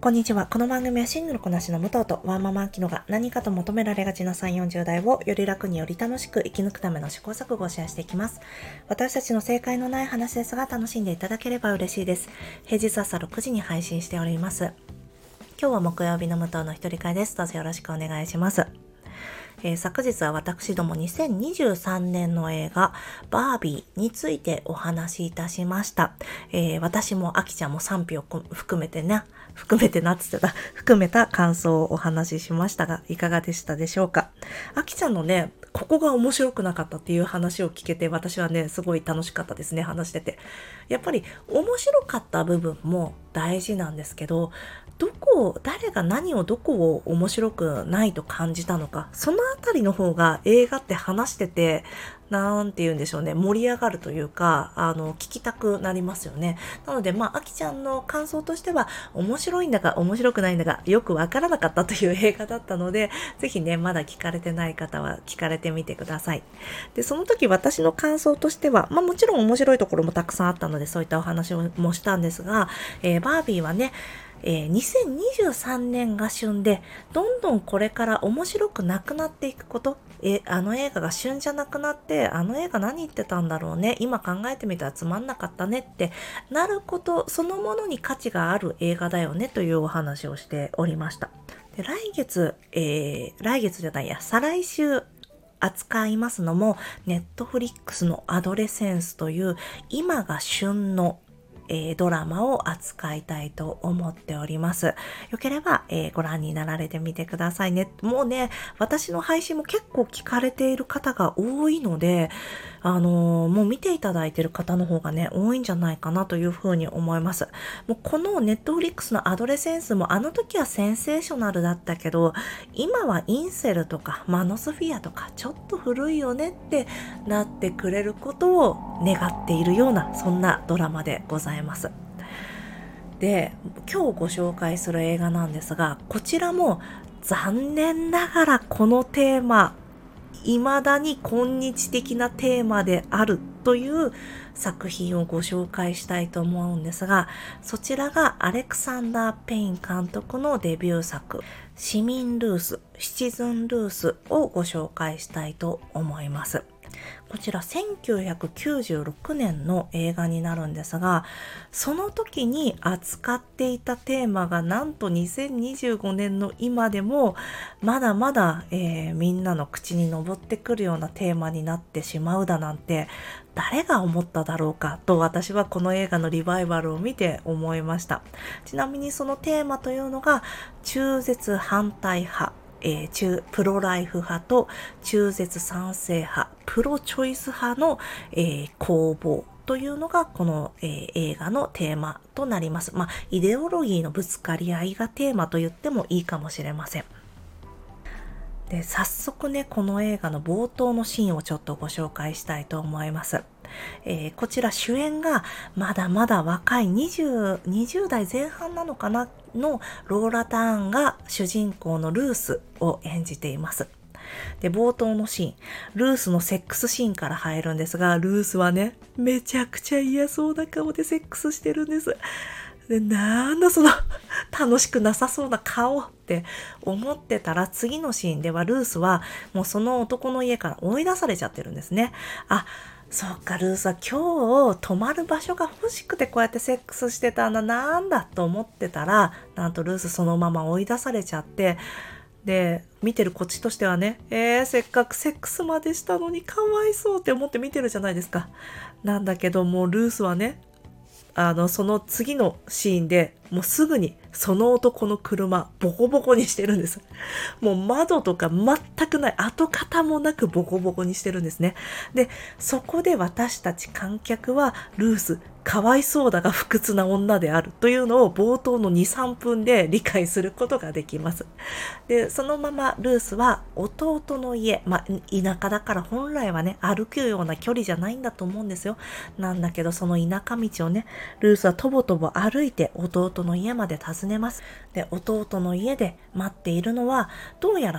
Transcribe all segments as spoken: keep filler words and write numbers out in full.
こんにちは。この番組はシングルこなしの武藤とワーママアキノが何かと求められがちなさんじゅう、よんじゅう代をより楽により楽しく生き抜くための試行錯誤をシェアしていきます。私たちの正解のない話ですが楽しんでいただければ嬉しいです。平日朝ろくじに配信しております。今日は木曜日の武藤の一人会です。どうぞよろしくお願いします。えー、昨日は私どもにせんにじゅうさんねんの映画バービーについてお話しいたしました。えー、私もあきちゃんも賛否を含めてね、含めてなっつってた、含めた感想をお話ししましたが、いかがでしたでしょうか。あきちゃんのね、ここが面白くなかったっていう話を聞けて、私はね、すごい楽しかったですね、話してて。やっぱり面白かった部分も大事なんですけど、どこを、誰が何をどこを面白くないと感じたのか、そのあたりの方が映画って話してて、なんて言うんでしょうね、盛り上がるというか、あの、聞きたくなりますよね。なので、まあ、あきちゃんの感想としては、面白いんだか面白くないんだか、よくわからなかったという映画だったので、ぜひね、まだ聞かれてない方は聞かれてみてください。で、その時私の感想としては、まあ、もちろん面白いところもたくさんあったので、そういったお話をもしたんですが、えー、バービーはね、えー、にせんにじゅうさんねんが旬で、どんどんこれから面白くなくなっていくこと、え、あの映画が旬じゃなくなって、あの映画何言ってたんだろうね、今考えてみたらつまんなかったねってなること、そのものに価値がある映画だよねというお話をしておりました。で、来月、えー、来月じゃないや、再来週、扱いますのも、ネットフリックスのアドレセンスという今が旬のえー、ドラマを扱いたいと思っております。よければ、えー、ご覧になられてみてくださいね。もうね、私の配信も結構聞かれている方が多いので、あのー、もう見ていただいている方の方がね、多いんじゃないかなというふうに思います。もうこのネットフリックスのアドレセンスもあの時はセンセーショナルだったけど、今はインセルとかマノスフィアとかちょっと古いよねってなってくれることを願っているような、そんなドラマでございます。で、今日ご紹介する映画なんですが、こちらも残念ながらこのテーマ、未だに今日的なテーマであるという作品をご紹介したいと思うんですが、そちらがアレクサンダー・ペイン監督のデビュー作、市民ルース、シチズンルースをご紹介したいと思います。こちらせんきゅうひゃくきゅうじゅうろくねんの映画になるんですが、その時に扱っていたテーマがなんとにせんにじゅうごねんの今でもまだまだ、えー、みんなの口に上ってくるようなテーマになってしまうだなんて誰が思っただろうかと私はこの映画のリバイバルを見て思いました。ちなみにそのテーマというのが中絶反対派、えー、中プロライフ派と中絶賛成派、プロチョイス派の、えー、攻防というのがこの、えー、映画のテーマとなります。まあ、イデオロギーのぶつかり合いがテーマと言ってもいいかもしれません。で、早速ね、この映画の冒頭のシーンをちょっとご紹介したいと思います。えー、こちら主演がまだまだ若いにじゅう、にじゅう代前半なのかなのローラ・ターンが主人公のルースを演じています。で、冒頭のシーン、ルースのセックスシーンから入るんですが、ルースはね、めちゃくちゃ嫌そうな顔でセックスしてるんです。で、なんだその楽しくなさそうな顔って思ってたら、次のシーンではルースはもうその男の家から追い出されちゃってるんですね。あ、そっか、ルースは今日泊まる場所が欲しくてこうやってセックスしてたんだ、なんだと思ってたら、なんとルースそのまま追い出されちゃって、で、見てるこっちとしてはね、えー、せっかくセックスまでしたのにかわいそうって思って見てるじゃないですか。なんだけどもうルースはね、あの、その次のシーンでもうすぐにその男の車ボコボコにしてるんです。もう窓とか全くない跡形もなくボコボコにしてるんですね。で、そこで私たち観客はルースかわいそうだが不屈な女であるというのを冒頭のに、さんぷんで理解することができます。で、そのままルースは弟の家、まあ、田舎だから本来はね、歩くような距離じゃないんだと思うんですよ。なんだけど、その田舎道をね、ルースはとぼとぼ歩いて弟の家まで訪ねます。で、弟の家で待っているのは、どうやら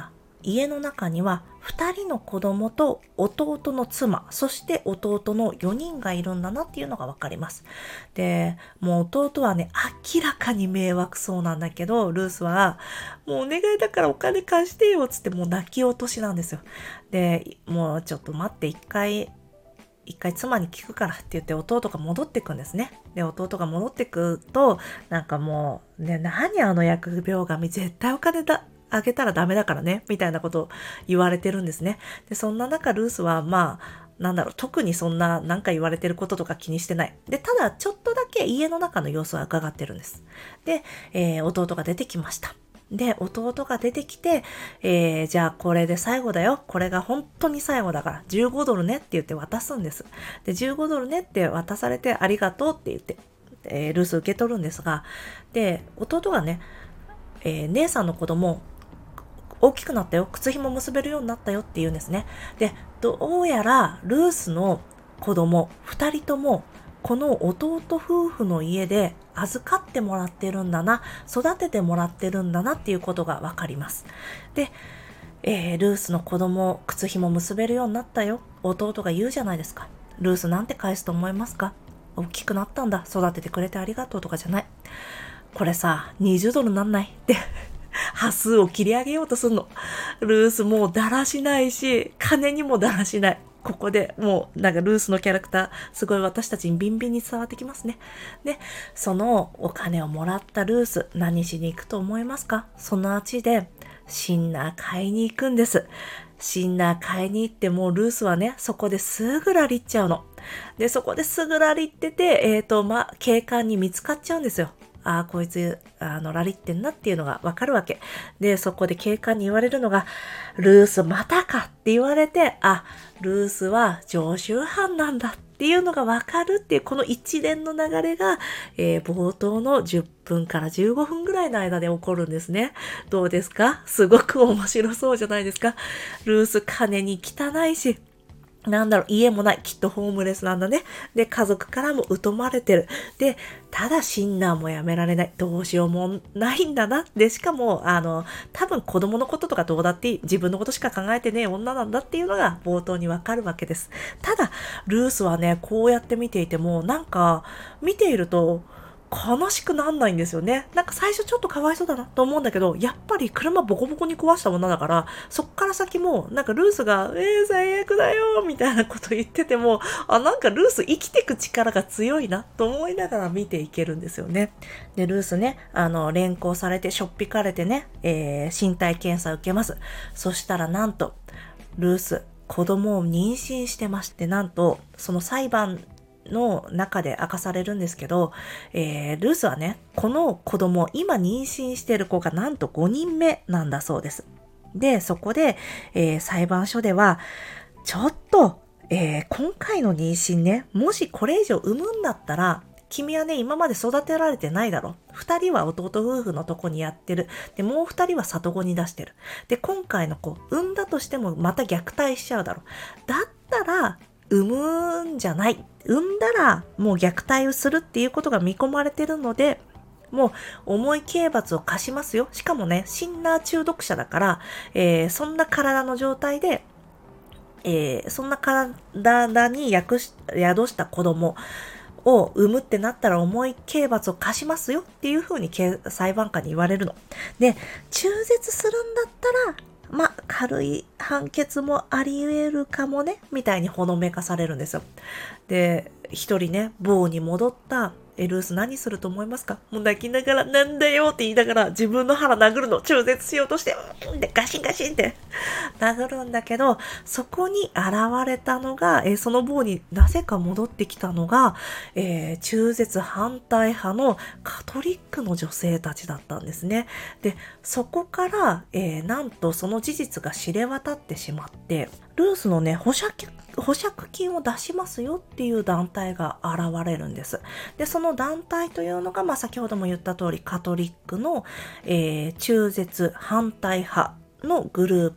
家の中にはふたりの子供と弟の妻、そして弟のよにんがいるんだなっていうのがわかります。で、もう弟はね、明らかに迷惑そうなんだけど、ルースは、もうお願いだからお金貸してよ、つってもう泣き落としなんですよ。で、もうちょっと待って、一回、一回妻に聞くからって言って弟が戻ってくんですね。で、弟が戻ってくと、なんかもう、ね、何あの疫病神、絶対お金だ。あげたらダメだからね、みたいなことを言われてるんですね。で、そんな中、ルースは、まあ、なんだろう、特にそんな、なんか言われてることとか気にしてない。で、ただ、ちょっとだけ家の中の様子は伺ってるんです。で、えー、弟が出てきました。で、弟が出てきて、えー、じゃあこれで最後だよ。これが本当に最後だから、じゅうごドルねって言って渡すんです。で、じゅうごドルねって渡されてありがとうって言って、えー、ルース受け取るんですが、で、弟がね、えー、姉さんの子供、大きくなったよ。靴紐結べるようになったよって言うんですね。で、どうやらルースの子供二人ともこの弟夫婦の家で預かってもらってるんだな、育ててもらってるんだなっていうことがわかります。で、えー、ルースの子供靴紐結べるようになったよ。弟が言うじゃないですか。ルースなんて返すと思いますか？大きくなったんだ。育ててくれてありがとうとかじゃない。これさ、にじゅうドルなんないって。端数を切り上げようとするの。ルースもうだらしないし、金にもだらしない。ここでもうなんかルースのキャラクター、すごい私たちにビンビンに伝わってきますね。で、そのお金をもらったルース、何しに行くと思いますか？その足でシンナー買いに行くんです。シンナー買いに行ってもうルースはね、そこですぐラリっちゃうの。で、そこですぐラリってて、えっと、ま、警官に見つかっちゃうんですよ。ああ、こいつ、あの、ラリってんなっていうのがわかるわけ。で、そこで警官に言われるのが、ルースまたかって言われて、あ、ルースは常習犯なんだっていうのがわかるっていう、この一連の流れが、えー、冒頭のじゅっぷんからじゅうごふんぐらいの間で起こるんですね。どうですか？すごく面白そうじゃないですか？ルース金に汚いし、なんだろう、家もない。きっとホームレスなんだね。で、家族からも疎まれてる。で、ただシンナーもやめられない。どうしようもないんだな。で、しかも、あの、多分子供のこととかどうだっていい。自分のことしか考えてねえ女なんだっていうのが冒頭にわかるわけです。ただ、ルースはね、こうやって見ていても、なんか、見ていると、悲しくなんないんですよね。なんか最初ちょっとかわいそうだなと思うんだけど、やっぱり車ボコボコに壊した女だから、そっから先も、なんかルースが、えー、最悪だよみたいなこと言ってても、あ、なんかルース生きてく力が強いなと思いながら見ていけるんですよね。で、ルースね、あの、連行されてしょっぴかれてね、えー、身体検査を受けます。そしたらなんと、ルース、子供を妊娠してまして、なんと、その裁判の中で明かされるんですけど、えー、ルースはね、この子供、今妊娠している子がなんとごにんめなんだそうです。で、そこで、えー、裁判所では、ちょっと、えー、今回の妊娠ね、もしこれ以上産むんだったら、君はね、今まで育てられてないだろ。二人は弟夫婦のとこにやってる。で、もう二人は里子に出してる。で、今回の子、産んだとしてもまた虐待しちゃうだろ。だったら、産むんじゃない。産んだらもう虐待をするっていうことが見込まれてるので、もう重い刑罰を課しますよ。しかもね、シンナー中毒者だから、えー、そんな体の状態で、えー、そんな体に宿し、宿した子供を産むってなったら重い刑罰を課しますよっていう風に裁判官に言われるの。で、中絶するんだったら、まあ、軽い判決もあり得るかもね、みたいにほのめかされるんですよ。で、一人ね、棒に戻ったえ、ルース何すると思いますか？もう泣きながら、なんだよって言いながら自分の腹殴るの、中絶しようとして、うんってガシンガシンって殴るんだけど、そこに現れたのが、えー、その棒になぜか戻ってきたのが、えー、中絶反対派のカトリックの女性たちだったんですね。で、そこから、えー、なんとその事実が知れ渡ってしまって、ルースのね、保釈、保釈金を出しますよっていう団体が現れるんです。で、その団体というのが、まあ、先ほども言った通り、カトリックの、えー、中絶反対派のグループ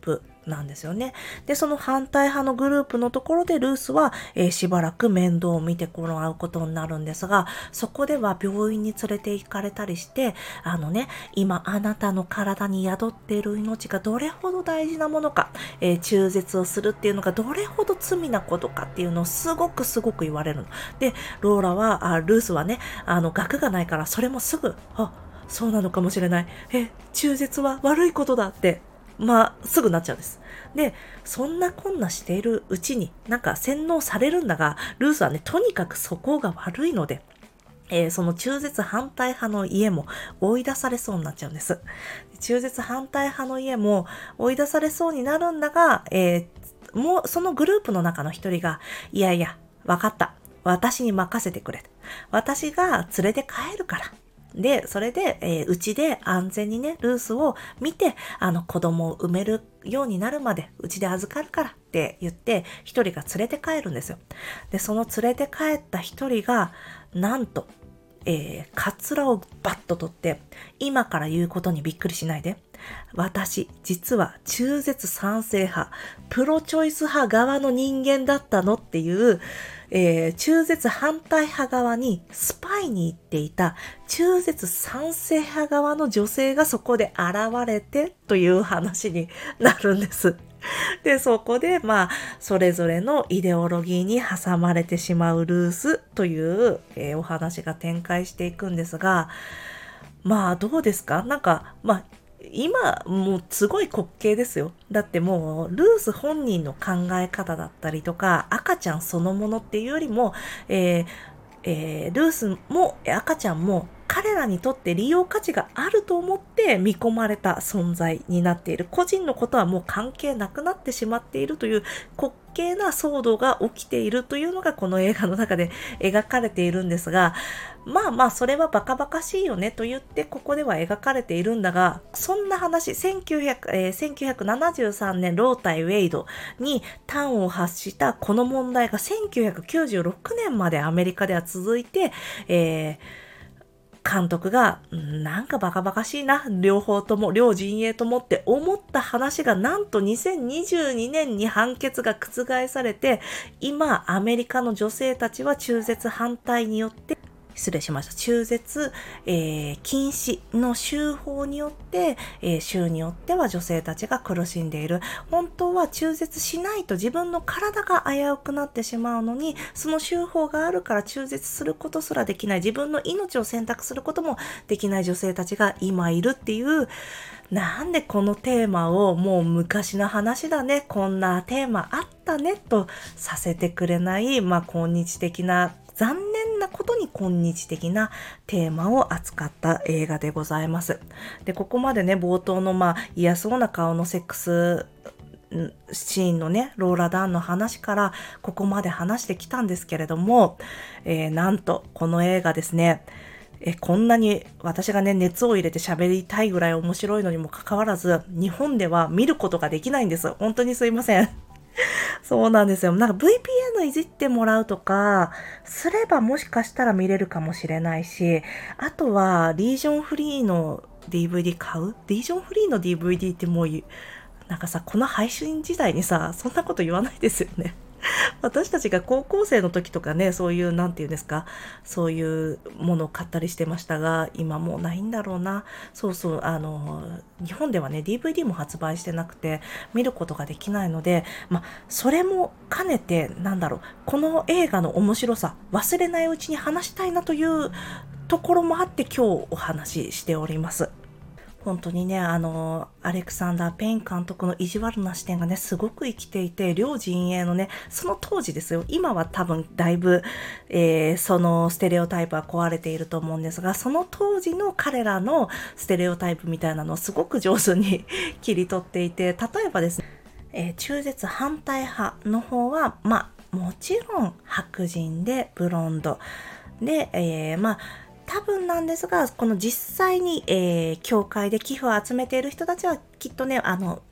なんですよね。で、その反対派のグループのところでルースは、えーしばらく面倒を見てもらうことになるんですが、そこでは病院に連れて行かれたりして、あのね、今あなたの体に宿っている命がどれほど大事なものか、えー中絶をするっていうのがどれほど罪なことかっていうのをすごくすごく言われるの。で、ローラは、あルースはね、あの、学がないからそれもすぐ、あ、そうなのかもしれない。え、中絶は悪いことだって、まあ、すぐなっちゃうんです。で、そんなこんなしているうちに、なんか洗脳されるんだが、ルースはね、とにかく素行が悪いので、えーその中絶反対派の家も追い出されそうになっちゃうんです。中絶反対派の家も追い出されそうになるんだが、えーもうそのグループの中の一人が、いやいや、わかった。私に任せてくれ。私が連れて帰るから。で、それで、えーうちで安全にね、ルースを見て、あの子供を産めるようになるまで、うちで預かるからって言って、一人が連れて帰るんですよ。で、その連れて帰った一人が、なんと、えー、カツラをバッと取って、今から言うことにびっくりしないで。私、実は中絶賛成派、プロチョイス派側の人間だったのっていう、えー中絶反対派側にスパイに行っていた中絶賛成派側の女性がそこで現れてという話になるんです。で、そこで、まあ、それぞれのイデオロギーに挟まれてしまうルースという、えーお話が展開していくんですが、まあ、どうですか？なんか、まあ、今、もうすごい滑稽ですよ。だってもう、ルース本人の考え方だったりとか、赤ちゃんそのものっていうよりも、えーえールースも赤ちゃんも彼らにとって利用価値があると思って見込まれた存在になっている。個人のことはもう関係なくなってしまっているという滑稽な騒動が起きているというのがこの映画の中で描かれているんですが、まあまあそれはバカバカしいよねと言ってここでは描かれているんだが、そんな話、せんきゅうひゃく、えーせんきゅうひゃくななじゅうさんねんロー対ウェイドに端を発したこの問題がせんきゅうひゃくきゅうじゅうろくねんまでアメリカでは続いて、えー監督が、んなんかバカバカしいな、両方とも、両陣営ともって思った話がなんとにせんにじゅうにねんに判決が覆されて、今アメリカの女性たちは中絶反対によって、失礼しました。中絶、えー禁止の州法によって、えー州によっては女性たちが苦しんでいる。本当は中絶しないと自分の体が危うくなってしまうのに、その州法があるから中絶することすらできない。自分の命を選択することもできない女性たちが今いるっていう、なんでこのテーマをもう昔の話だね、こんなテーマあったねとさせてくれない、まあ今日的な、残念なことに今日的なテーマを扱った映画でございます。で、ここまでね、冒頭のまあ嫌そうな顔のセックスシーンのね、ローラ・ダンの話からここまで話してきたんですけれども、えーなんとこの映画ですね、えこんなに私がね熱を入れて喋りたいぐらい面白いのにもかかわらず、日本では見ることができないんです。本当にすいません。そうなんですよ。なんか ブイピーエヌ いじってもらうとかすればもしかしたら見れるかもしれないし、あとはリージョンフリーの ディーブイディー 買う？リージョンフリーの ディーブイディー ってもうなんかさ、この配信時代にさ、そんなこと言わないですよね。私たちが高校生の時とかね、そういう、なんていうんですか、そういうものを買ったりしてましたが、今もうないんだろうな。そうそう、あの、日本ではね、ディーブイディー も発売してなくて、見ることができないので、まあ、それも兼ねて、なんだろう、この映画の面白さ、忘れないうちに話したいなというところもあって、今日お話ししております。本当にね、あの、アレクサンダー・ペイン監督の意地悪な視点がね、すごく生きていて、両陣営のね、その当時ですよ、今は多分だいぶ、えーそのステレオタイプは壊れていると思うんですが、その当時の彼らのステレオタイプみたいなのをすごく上手に切り取っていて、例えばですね、えー中絶反対派の方は、まあ、もちろん白人でブロンドで、えーまあ、多分なんですが、この実際に、えー教会で寄付を集めている人たちはきっとね、あの、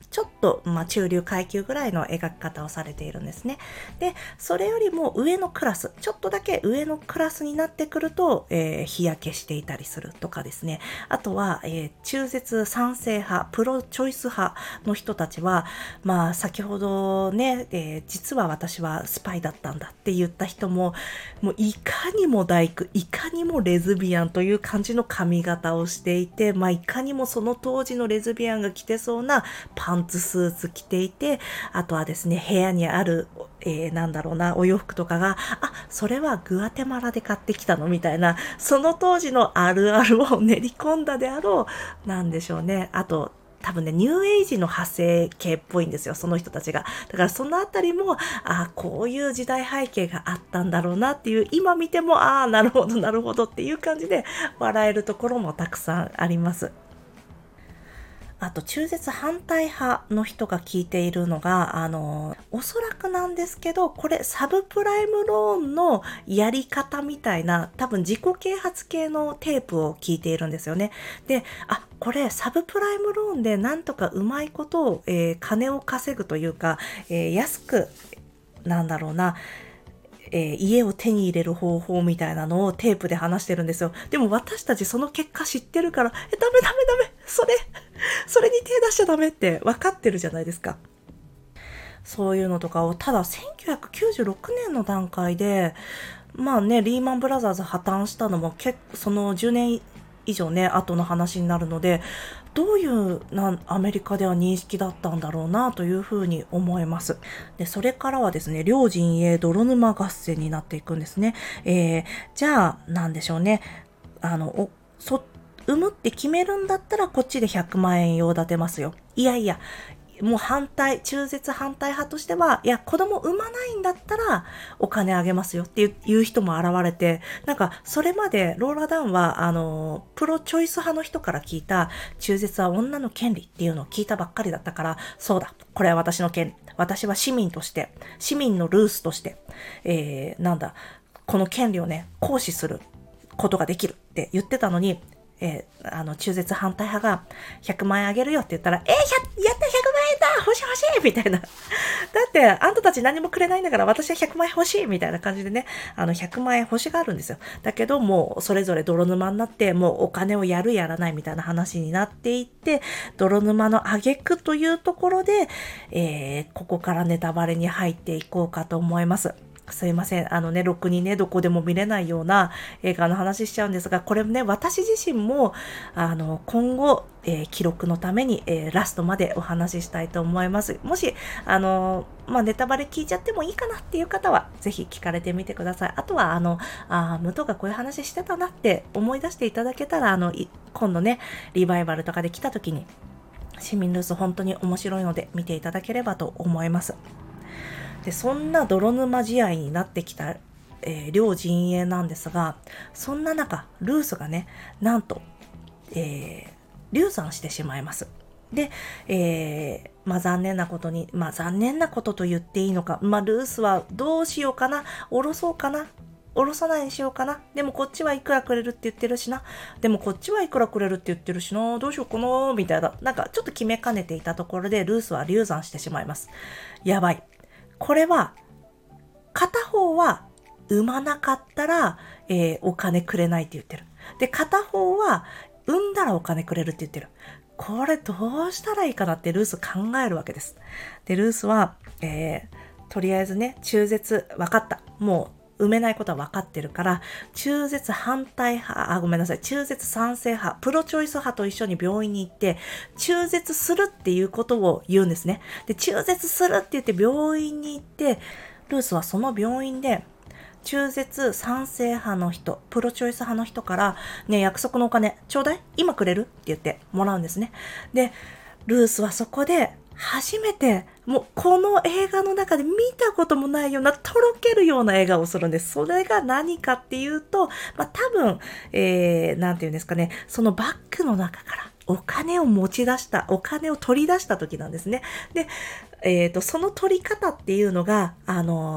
ちょっと、まあ、中流階級ぐらいの描き方をされているんですね。で、それよりも上のクラス、ちょっとだけ上のクラスになってくると、えー、日焼けしていたりするとかですね。あとは、えー、中絶賛成派、プロチョイス派の人たちは、まあ、先ほどね、えー、実は私はスパイだったんだって言った人も、もういかにも大工、いかにもレズビアンという感じの髪型をしていて、まあ、いかにもその当時のレズビアンが着てそうなパンツスーツ着ていて、あとはですね、部屋にある、えー、なんだろうな、お洋服とかが、あ、それはグアテマラで買ってきたのみたいな、その当時のあるあるを練り込んだであろう、なんでしょうね。あと、多分ね、ニューエイジの派生系っぽいんですよ、その人たちが。だからそのあたりも、ああ、こういう時代背景があったんだろうなっていう、今見ても、ああ、なるほど、なるほどっていう感じで笑えるところもたくさんあります。あと、中絶反対派の人が聞いているのが、あの、おそらくなんですけど、これ、サブプライムローンのやり方みたいな、多分自己啓発系のテープを聞いているんですよね。で、あ、これ、サブプライムローンでなんとかうまいことを、えー、金を稼ぐというか、えー、安く、なんだろうな、えー、家を手に入れる方法みたいなのをテープで話してるんですよ。でも私たちその結果知ってるから、え、ダメダメダメ、それ、それに手出しちゃダメって分かってるじゃないですか。そういうのとかを、ただせんきゅうひゃくきゅうじゅうろくねんの段階で、まあね、リーマンブラザーズ破綻したのも結構、そのじゅうねん以上ね、後の話になるので、どういうなアメリカでは認識だったんだろうなというふうに思います。で、それからはですね、両陣営泥沼合戦になっていくんですね。えー、じゃあ、なんでしょうね。あの、お、そ、産むって決めるんだったらこっちでひゃくまんえん用立てますよ。いやいや、もう反対、中絶反対派としては、いや、子供産まないんだったらお金あげますよっていう人も現れて、なんか、それまでローラ・ダンは、あの、プロチョイス派の人から聞いた、中絶は女の権利っていうのを聞いたばっかりだったから、そうだ、これは私の権利。私は市民として、市民のルースとして、えー、なんだ、この権利をね、行使することができるって言ってたのに、えー、あの、中絶反対派がひゃくまんえんあげるよって言ったら、えー、やったひゃくまんえんだ欲しい欲しいみたいな。だって、あんたたち何もくれないんだから私はひゃくまんえん欲しいみたいな感じでね、あの、ひゃくまんえん欲しがるんですよ。だけど、もう、それぞれ泥沼になって、もうお金をやるやらないみたいな話になっていって、泥沼の挙句というところで、えー、ここからネタバレに入っていこうかと思います。すいません。あのね、ろくにね、どこでも見れないような映画の話しちゃうんですが、これね、私自身も、あの、今後、えー、記録のために、えー、ラストまでお話ししたいと思います。もし、あの、まあ、ネタバレ聞いちゃってもいいかなっていう方は、ぜひ聞かれてみてください。あとは、あの、あ武藤がこういう話してたなって思い出していただけたら、あの、今度ね、リバイバルとかで来た時に、市民ルース本当に面白いので見ていただければと思います。で、そんな泥沼試合になってきた、えー、両陣営なんですが、そんな中、ルースがね、なんと、えー、流産してしまいます。で、えー、まあ残念なことに、まあ残念なことと言っていいのか、まあルースはどうしようかな、下ろそうかな、下ろさないにしようかな。でもこっちはいくらくれるって言ってるしな。でもこっちはいくらくれるって言ってるしな。どうしようかなみたいな。なんかちょっと決めかねていたところでルースは流産してしまいます。やばい。これは、片方は産まなかったら、えー、お金くれないって言ってる。で、片方は産んだらお金くれるって言ってる。これどうしたらいいかなってルース考えるわけです。で、ルースは、えー、とりあえずね、中絶、分かった。もう産めないことは分かってるから、中絶反対派、あ、ごめんなさい、中絶賛成派、プロチョイス派と一緒に病院に行って、中絶するっていうことを言うんですね。で、中絶するって言って病院に行って、ルースはその病院で、中絶賛成派の人、プロチョイス派の人から、ね、約束のお金、ちょうだい？今くれる？って言ってもらうんですね。で、ルースはそこで、初めて、もうこの映画の中で見たこともないような、とろけるような笑顔をするんです。それが何かっていうと、まあ、多分、えー、なんて言うんですかね、そのバッグの中からお金を持ち出した、お金を取り出した時なんですね。で、えっと、その取り方っていうのが、あのー、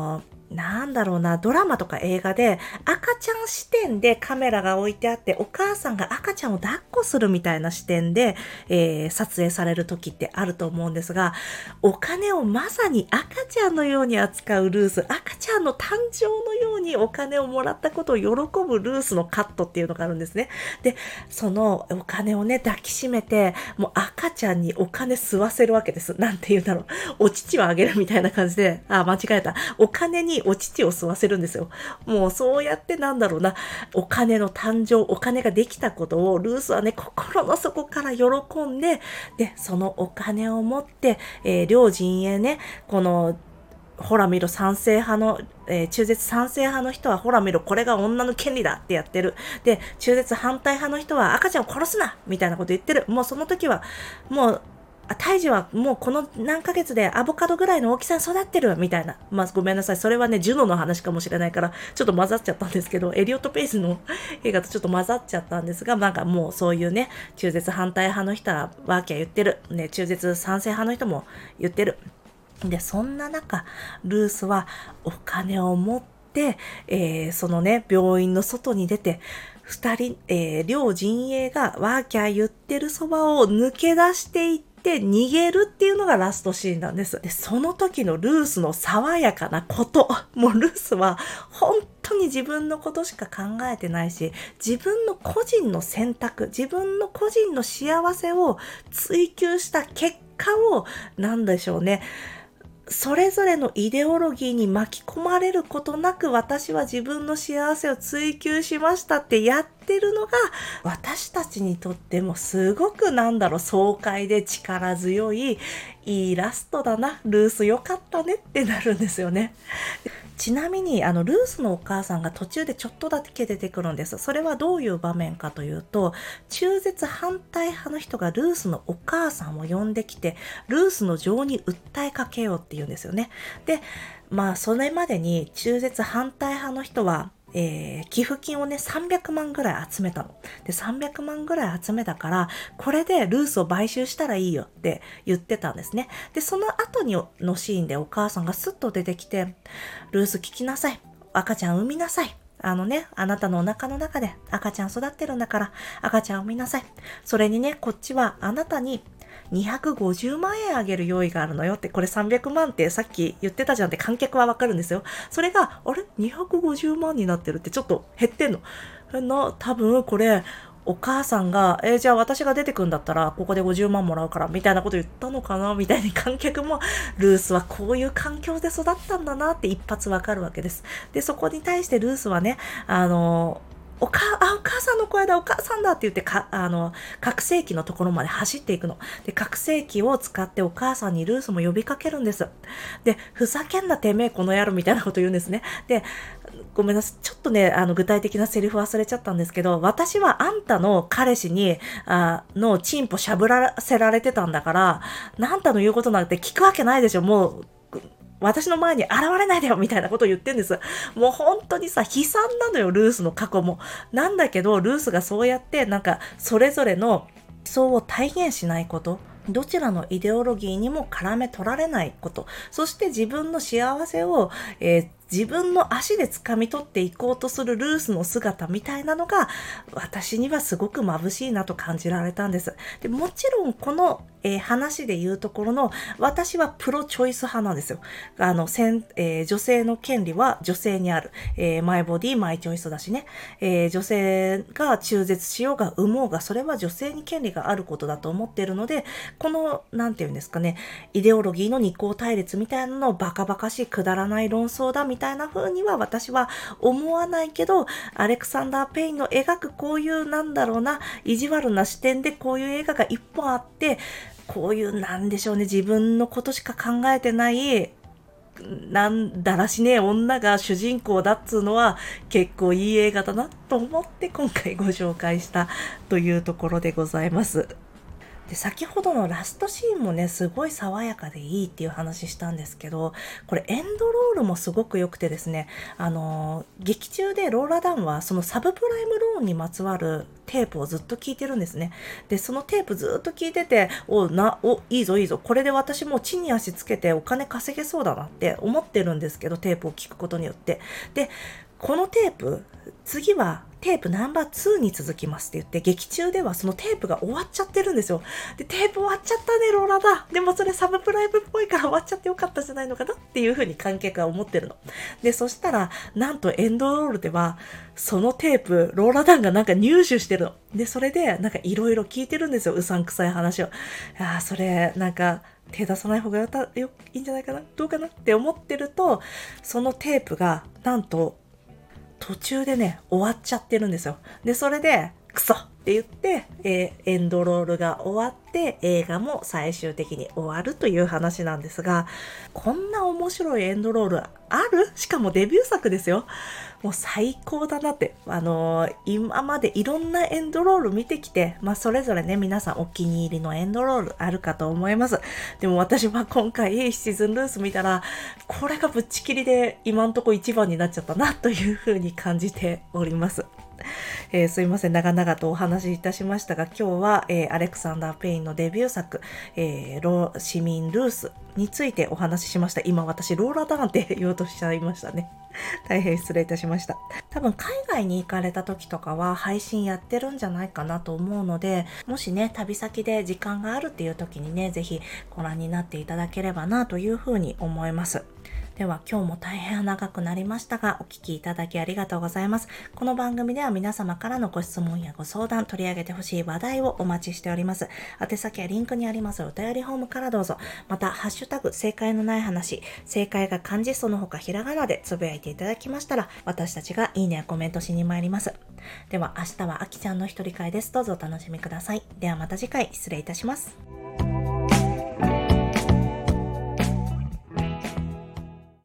なんだろうな、ドラマとか映画で赤ちゃん視点でカメラが置いてあって、お母さんが赤ちゃんを抱っこするみたいな視点で、えー、撮影される時ってあると思うんですが、お金をまさに赤ちゃんのように扱うルース、赤ちゃんの誕生のようにお金をもらったことを喜ぶルースのカットっていうのがあるんですね。で、そのお金をね、抱きしめて、もう赤ちゃんにお金吸わせるわけです。なんて言うんだろう。お乳をあげるみたいな感じで、あ、間違えた。お金にお乳を吸わせるんですよ。もうそうやってなんだろうな、お金の誕生、お金ができたことをルースはね、心の底から喜んで、で、そのお金を持って、えー、両陣営ね、この、ほら見ろ賛成派の、えー、中絶賛成派の人はほら見ろこれが女の権利だってやってる。で、中絶反対派の人は赤ちゃんを殺すなみたいなこと言ってる。もうその時は、もう、胎児はもうこの何ヶ月でアボカドぐらいの大きさに育ってるみたいな。まあごめんなさい。それはね、ジュノの話かもしれないから、ちょっと混ざっちゃったんですけど、エリオット・ペイスの映画とちょっと混ざっちゃったんですが、なんかもうそういうね、中絶反対派の人はワーキャー言ってる。ね、中絶賛成派の人も言ってる。で、そんな中、ルースはお金を持って、えー、そのね、病院の外に出て、二人、えー、両陣営がワーキャー言ってるそばを抜け出していって、逃げるっていうのがラストシーンなんです。で、その時のルースの爽やかなこと。もうルースは本当に自分のことしか考えてないし、自分の個人の選択、自分の個人の幸せを追求した結果を、なんでしょうね。それぞれのイデオロギーに巻き込まれることなく私は自分の幸せを追求しましたってやってるのが私たちにとってもすごくなんだろう爽快で力強いいいラストだな、ルースよかったねってなるんですよね。ちなみにあのルースのお母さんが途中でちょっとだけ出てくるんです。それはどういう場面かというと、中絶反対派の人がルースのお母さんを呼んできて、ルースの情に訴えかけようっていうんですよね。で、まあそれまでに中絶反対派の人はえー、寄付金をね、さんびゃくまんぐらい集めたの。で、さんびゃくまんぐらい集めたから、これでルースを買収したらいいよって言ってたんですね。で、その後にのシーンでお母さんがスッと出てきて、ルース聞きなさい。赤ちゃん産みなさい。あのね、あなたのお腹の中で赤ちゃん育ってるんだから、赤ちゃん産みなさい。それにね、こっちはあなたににひゃくごじゅうまんえんあげる用意があるのよって、これさんびゃくまんってさっき言ってたじゃんって観客はわかるんですよ。それが、あれ ?にひゃくごじゅうまんになってるってちょっと減ってんの。な、多分これ、お母さんが、えー、じゃあ私が出てくんだったら、ここでごじゅうまんもらうから、みたいなこと言ったのかなみたいに観客も、ルースはこういう環境で育ったんだなって一発わかるわけです。で、そこに対してルースはね、あのー、おか、あ、お母さんの声だ、お母さんだって言って、か、あの、拡声器のところまで走っていくの。で、拡声器を使ってお母さんにルースも呼びかけるんです。で、ふざけんなてめえこの野郎みたいなこと言うんですね。で、ごめんなさい。ちょっとね、あの、具体的なセリフ忘れちゃったんですけど、私はあんたの彼氏に、あの、チンポしゃぶらせられてたんだから、あんたの言うことなんて聞くわけないでしょ、もう。私の前に現れないでよみたいなことを言ってんです。もう本当にさ、悲惨なのよ、ルースの過去も。なんだけど、ルースがそうやって、なんか、それぞれの思想を体現しないこと。どちらのイデオロギーにも絡め取られないこと。そして自分の幸せを、えー自分の足で掴み取っていこうとするルースの姿みたいなのが私にはすごく眩しいなと感じられたんです。でもちろんこの、えー、話で言うところの私はプロチョイス派なんですよ。あの、せんえー、女性の権利は女性にある。えー、マイボディ、マイチョイスだしね。えー、女性が中絶しようが産もうがそれは女性に権利があることだと思っているので、この、なんていうんですかね、イデオロギーの二項対立みたいなのをバカバカしいくだらない論争だみたいなみたいな風には私は思わないけど、アレクサンダー・ペインの描くこういうなんだろうな、意地悪な視点でこういう映画が一本あって、こういうなんでしょうね、自分のことしか考えてない、なんだらしねえ女が主人公だっつうのは結構いい映画だなと思って今回ご紹介したというところでございます。 で、先ほどのラストシーンもね、すごい爽やかでいいっていう話したんですけど、これエンドロールもすごく良くてですね、あのー劇中でローラ・ダンはそのサブプライムローンにまつわるテープをずっと聞いてるんですね。で、そのテープずっと聞いてて、お、な、お、いいぞいいぞ、これで私もう地に足つけてお金稼げそうだなって思ってるんですけど、テープを聞くことによって。で、このテープ、次はテープナンバーツーに続きますって言って、劇中ではそのテープが終わっちゃってるんですよ。で、テープ終わっちゃったね、ローラだ。でもそれサブプライムっぽいから終わっちゃってよかったじゃないのかなっていう風に観客は思ってるの。で、そしたら、なんとエンドロールでは、そのテープ、ローラダンがなんか入手してるの。で、それで、なんかいろいろ聞いてるんですよ。うさんくさい話を。ああ、それ、なんか、手出さない方がよたよいいんじゃないかなどうかなって思ってると、そのテープが、なんと、途中でね、終わっちゃってるんですよ。で、それで、クソって言って、えーエンドロールが終わって、映画も最終的に終わるという話なんですが、こんな面白いエンドロールある？しかもデビュー作ですよ。もう最高だなって。あのー今までいろんなエンドロール見てきて、まあそれぞれね、皆さんお気に入りのエンドロールあるかと思います。でも私は今回シーズンルース見たら、これがぶっちきりで今んとこ一番になっちゃったなというふうに感じております。えーすいません、長々とお話しいたしましたが、今日は、えーアレクサンダー・ペインのデビュー作、えーロ市民ルースについてお話ししました。今私、ローラ・ダーンって言おうとしちゃいましたね。大変失礼いたしました。多分海外に行かれた時とかは配信やってるんじゃないかなと思うので、もしね、旅先で時間があるっていう時にね、ぜひご覧になっていただければなというふうに思います。では今日も大変長くなりましたが、お聞きいただきありがとうございます。この番組では皆様からのご質問やご相談、取り上げてほしい話題をお待ちしております。宛先やリンクにありますお便りフォームからどうぞ。また、ハッシュタグ、正解のない話、正解が漢字その他ひらがなでつぶやいていただきましたら、私たちがいいねやコメントしに参ります。では明日はあきちゃんの一人会です。どうぞお楽しみください。ではまた次回失礼いたします。